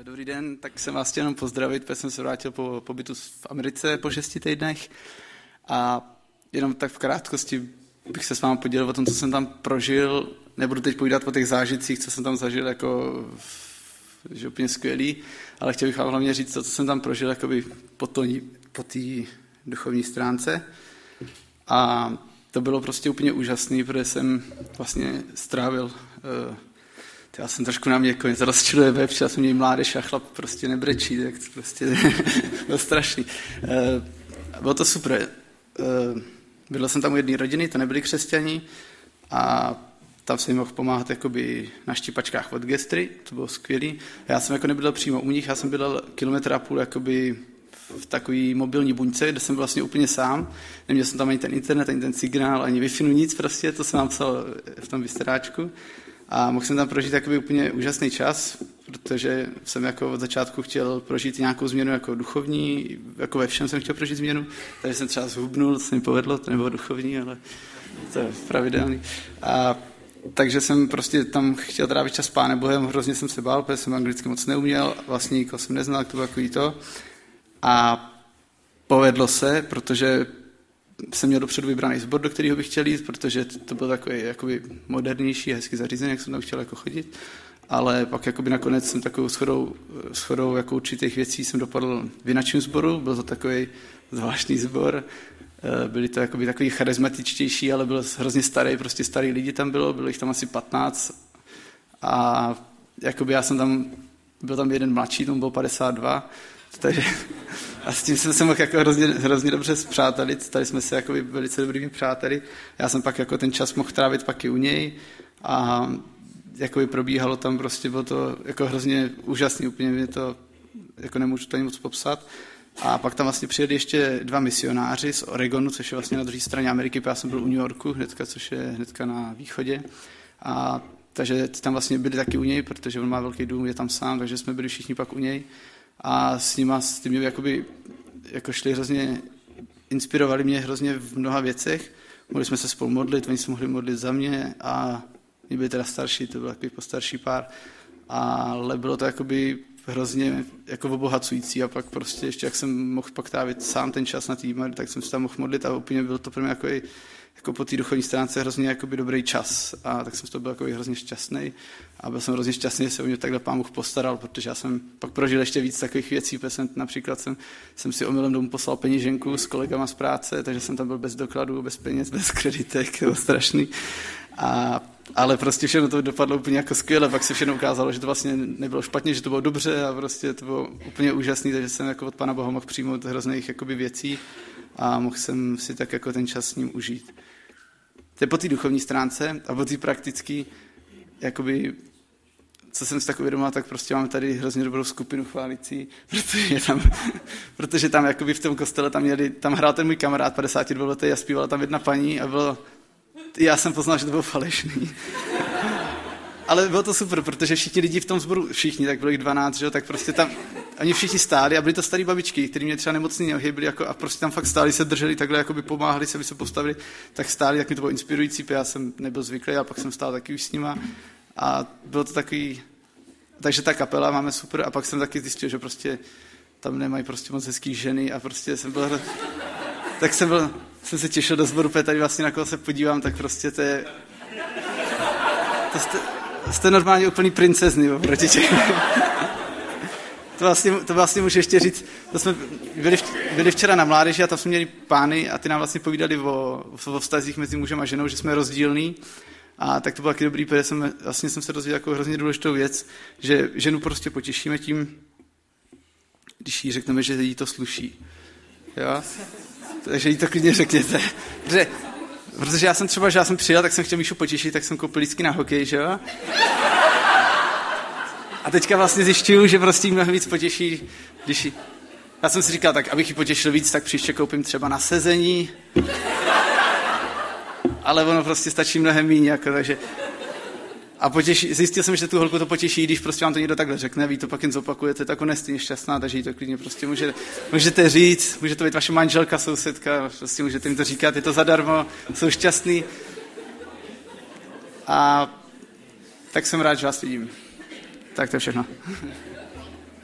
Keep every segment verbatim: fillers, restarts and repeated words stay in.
Dobrý den, tak jsem vás chtěl jenom pozdravit, protože jsem se vrátil po pobytu v Americe po šesti týdnech a jenom tak v krátkosti bych se s vámi podělil o tom, co jsem tam prožil. Nebudu teď povídat o těch zážitcích, co jsem tam zažil, jako že úplně skvělý, ale chtěl bych vám hlavně říct to, co jsem tam prožil jakoby po té po duchovní stránce. A to bylo prostě úplně úžasný, protože jsem vlastně strávil... Uh, já jsem trošku na mě jako něco rozčiluje vepř, já jsem měl mládež a chlap prostě nebrečí, tak to prostě bylo strašný. Uh, bylo to super. Uh, bydlel jsem tam u jedné rodiny, to nebyli křesťani a tam jsem jim mohl pomáhat jakoby na štípačkách od gestry, to bylo skvělý. Já jsem jako nebydlel přímo u nich, já jsem bydlel kilometr a půl jakoby v takový mobilní buňce, kde jsem byl vlastně úplně sám. Neměl jsem tam ani ten internet, ani ten signál, ani Wi-Fi, nic prostě, to jsem vám psal v tom vystaráčku. A mohl jsem tam prožít takový úplně úžasný čas, protože jsem jako od začátku chtěl prožít nějakou změnu jako duchovní, jako ve všem jsem chtěl prožít změnu, takže jsem třeba zhubnul, to se mi povedlo, to nebylo duchovní, ale to je pravidelný. A takže jsem prostě tam chtěl trávit čas s Pánem Bohem, hrozně jsem se bál, protože jsem anglicky moc neuměl, vlastně nikoho jsem neznal, to bylo takový to. A povedlo se, protože jsem měl dopředu vybraný sbor, do kterého bych chtěl jít, protože to byl takový jakoby modernější, hezky zařízený, jak jsem tam chtěl jako chodit. Ale pak jakoby nakonec jsem takovou shodou, shodou jako určitých věcí jsem dopadl v jináčím sboru, byl to takový zvláštní sbor. Byli to jakoby takový charismatičtější, ale byl hrozně starý, prostě starý lidi tam bylo, bylo jich tam asi patnáct. A jakoby já jsem tam, byl tam jeden mladší, tomu byl padesát dva, takže a s tím jsem se mohl jako hrozně, hrozně dobře zpřátelit, tady jsme se jakoby velice dobrými přáteli. Já jsem pak jako ten čas mohl trávit pak i u něj a jakoby probíhalo tam prostě, bylo to jako hrozně úžasný, úplně mě to, jako nemůžu to ani moc popsat. A pak tam vlastně přijeli ještě dva misionáři z Oregonu, což je vlastně na druhé straně Ameriky, já jsem byl u New Yorku hnedka, což je hnedka na východě. A takže tam vlastně byli taky u něj, protože on má velký dům, je tam sám, takže jsme byli všichni pak u něj. A s nima, s tím jakoby, jako šli hrozně, inspirovali mě hrozně v mnoha věcech. Mohli jsme se spolu modlit, oni se mohli modlit za mě a my byli teda starší, to byl takový postarší pár. Ale bylo to jakoby hrozně jako obohacující a pak prostě ještě, jak jsem mohl pak trávit sám ten čas na týdne, tak jsem se tam mohl modlit a úplně bylo to pro mě jako, jako po té duchovní stránce hrozně jakoby dobrý čas a tak jsem z toho byl jako hrozně šťastný a byl jsem hrozně šťastný, že se o mě takhle Pán Bůh postaral, protože já jsem pak prožil ještě víc takových věcí, protože jsem, například jsem, jsem si omylem domů poslal peněženku s kolegama z práce, takže jsem tam byl bez dokladů, bez peněz, bez kreditek, to bylo strašný. A, ale prostě všechno to dopadlo úplně jako skvěle, pak se všechno ukázalo, že to vlastně nebylo špatně, že to bylo dobře a prostě to bylo úplně úžasný, takže jsem jako od Pána Boha mohl přijmout hrozných jakoby věcí a mohl jsem si tak jako ten čas s ním užít. To je po té duchovní stránce a po té praktické, jakoby, co jsem si tak uvědomil, tak prostě máme tady hrozně dobrou skupinu chválící, protože tam, protože tam jakoby v tom kostele tam, měli, tam hrál ten můj kamarád padesátidvouletý a zpívala tam jedna paní a bylo, já jsem poznal, že to bylo falešný. Ale bylo to super, protože všichni lidi v tom sboru, všichni, tak bylo jich dvanáct, že jo, tak prostě tam, oni všichni stáli a byli to starý babičky, kteří mě třeba nemocný nohy byli jako, a prostě tam fakt stáli, se drželi takhle, jakoby pomáhali se, by se postavili, tak stáli, tak mi to bylo inspirující, protože já jsem nebyl zvyklý a pak jsem stál taky už s nima a bylo to takový, takže ta kapela máme super a pak jsem taky zjistil, že prostě tam nemají prostě moc hezký ženy a prostě jsem byl, tak jsem byl, jsem se těšil do sboru, protože tady vlastně na koho se podívám, tak prostě to je, to jste, jste normálně úplný princezny oproti těch. To vlastně, to vlastně můžu ještě říct, to jsme byli, byli včera na mládeži a tam jsme měli pány a ty nám vlastně povídali o, o vztazích mezi mužem a ženou, že jsme rozdílní. A tak to bylo taky dobrý, protože jsem, vlastně jsem se dozvěděl jako hrozně důležitou věc, že ženu prostě potěšíme tím, když jí řekneme, že jí to sluší. Jo? Takže jí to klidně řekněte. Protože, protože já jsem třeba, že já jsem přijel, tak jsem chtěl Míšu potěšit, tak jsem koupil lístky na hokej, že jo? A teďka vlastně zjišťuju, že prostě jí mnohem víc potěší, když jí... Já jsem si říkal, tak abych ji potěšil víc, tak příště koupím třeba na sezení. Ale ono prostě stačí mnohem míň, jako, takže... A potěší, zjistil jsem, že tu holku to potěší, když prostě vám to někdo takhle řekne, vy to pak jen zopakujete, tak ona je stejně šťastná, takže jí to klidně prostě může, můžete říct, může to být vaše manželka, sousedka, prostě můžete jim to říkat, je to zadarmo, jsou šťastný. A tak jsem rád, že vás vidím. Tak to je všechno.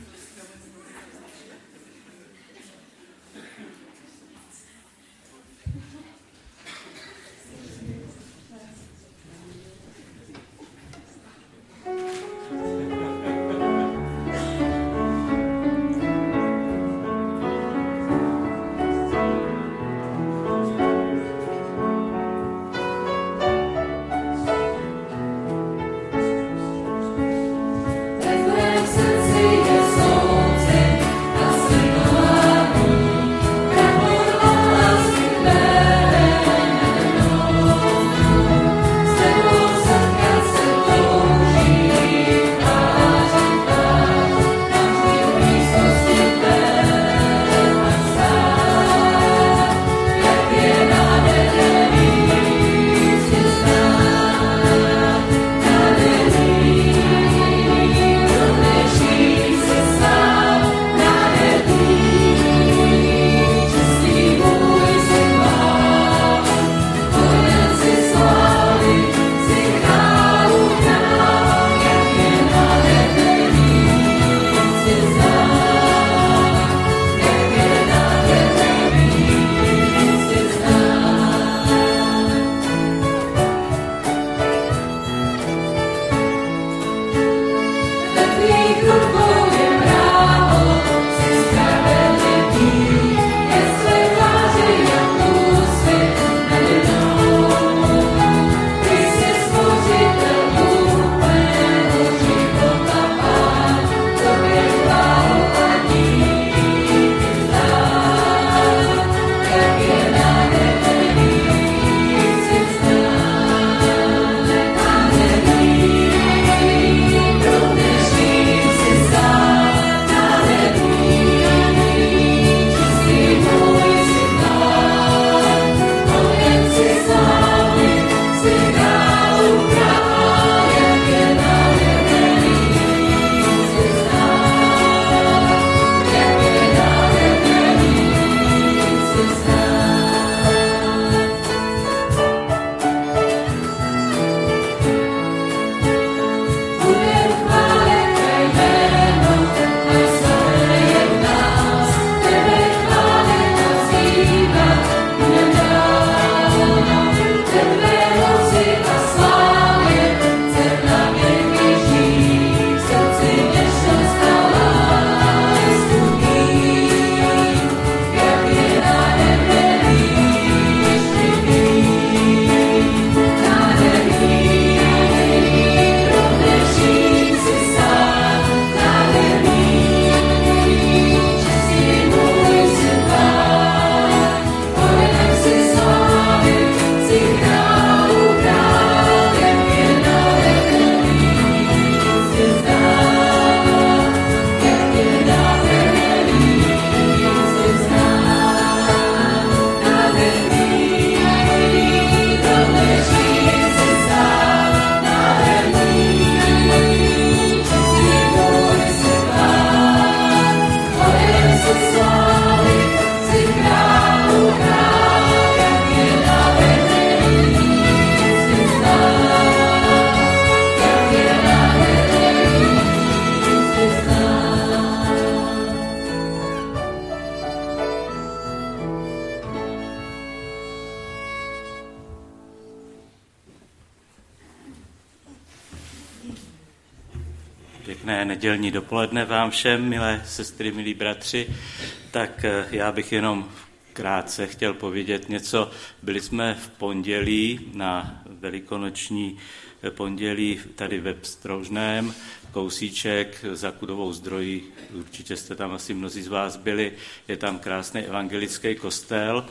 Pěkné nedělní dopoledne vám všem, milé sestry, milí bratři. Tak já bych jenom krátce chtěl povědět něco. Byli jsme v pondělí, na velikonoční pondělí tady ve Pstrožném, kousíček za Kudovou Zdrojí, určitě jste tam asi mnozí z vás byli, je tam krásný evangelický kostel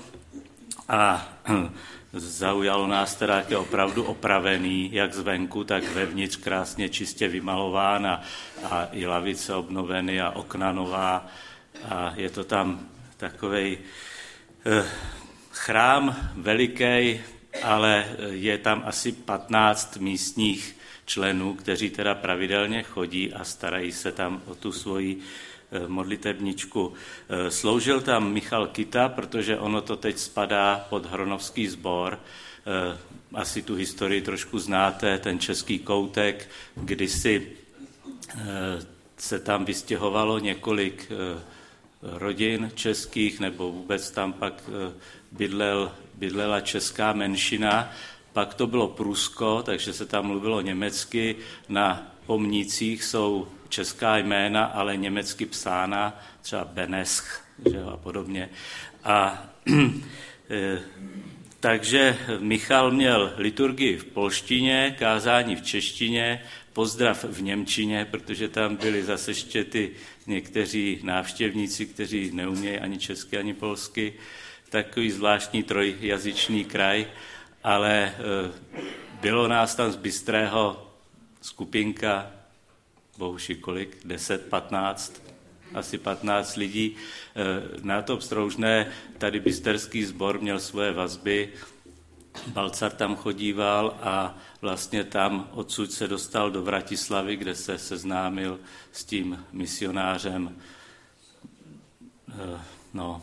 a zaujalo nás teda, jak je opravdu opravený, jak zvenku, tak vevnitř krásně čistě vymalován a, a i lavice obnoveny a okna nová a je to tam takovej eh, chrám veliký, ale je tam asi patnáct místních členů, kteří teda pravidelně chodí a starají se tam o tu svoji modlitebničku. Sloužil tam Michal Kita, protože ono to teď spadá pod Hronovský sbor. Asi tu historii trošku znáte, ten český koutek, kdysi se tam vystěhovalo několik rodin českých, nebo vůbec tam pak bydlel, bydlela česká menšina. Pak to bylo Prusko, takže se tam mluvilo německy. Na pomnících jsou česká jména, ale německy psána, třeba Benesch, že, a podobně. A e, takže Michal měl liturgii v polštině, kázání v češtině, pozdrav v němčině, protože tam byli zase ještě ty někteří návštěvníci, kteří neumějí ani česky, ani polsky. Takový zvláštní trojjazyčný kraj, ale e, bylo nás tam z Bystrého skupinka, bohuši kolik, deset, patnáct, asi patnáct lidí. Na to Pstroužné tady bysterský sbor měl svoje vazby, Balcar tam chodíval a vlastně tam odsud se dostal do Vratislavy, kde se seznámil s tím misionářem, no,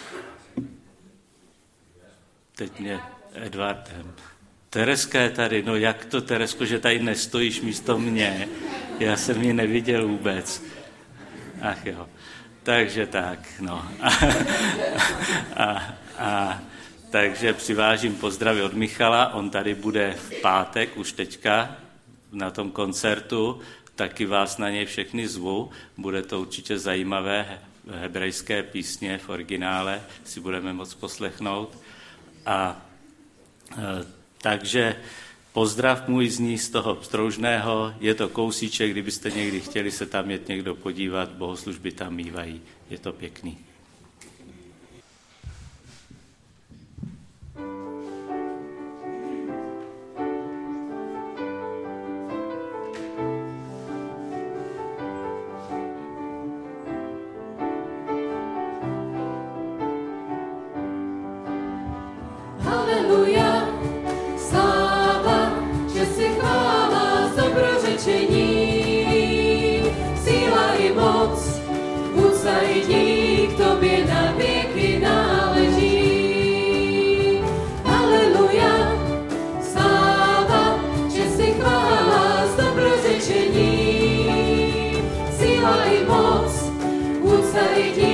teď mě Edvardem. Tereska je tady, no jak to, Teresko, že tady nestojíš místo mě? Já jsem ji neviděl vůbec. Ach jo, takže tak, no. A, a, a takže přivážím pozdravy od Michala, on tady bude v pátek už teďka na tom koncertu, taky vás na něj všechny zvu, bude to určitě zajímavé, hebrejské písně v originále si budeme moct poslechnout. A takže pozdrav můj zní z toho Pstroužného, je to kousíček, kdybyste někdy chtěli se tam jet někdo podívat, bohoslužby tam mívají, je to pěkný. Síla i moc, úcta i dík.